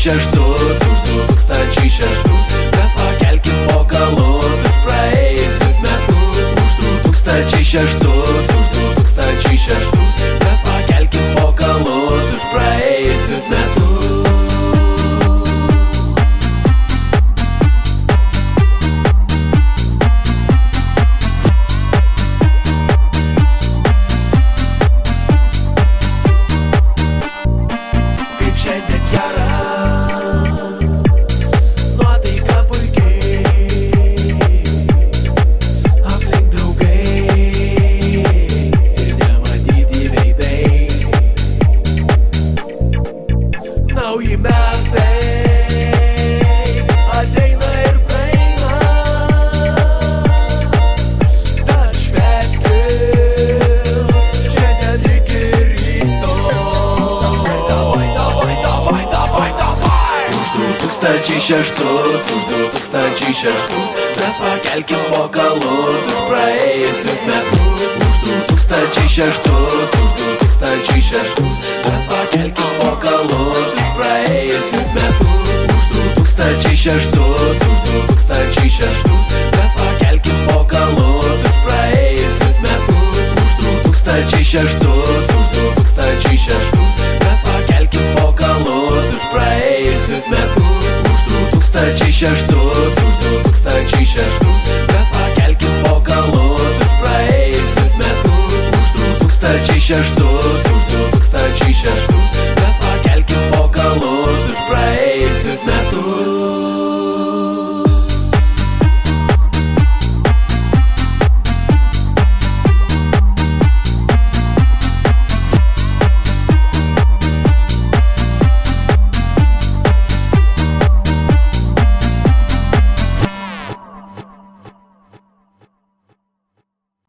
2006, už 2006. Mes pakelkim bokalus už praėjusius metus. Už 2006, už 2006. Mes pakelkim bokalus už praėjusius metus. Nauji metai ateina ir praeina, tad švęskim šiandien iki ryto. Už 2006, už 2006. Mes pakelkim bokalus už praėjusius metus. Už 2006, už 2006. Mes pakelkim bokalus už praėjusius metus. Už 2006, už 2006. Mes pakelkim bokalus už praėjusius metus. Už 2006, už 2006. Mes pakelkim bokalus už praėjusius metus. Už 2006, už 2006. Mes pakelkim bokalus už praėjusius metus. Už 2006, už 2006.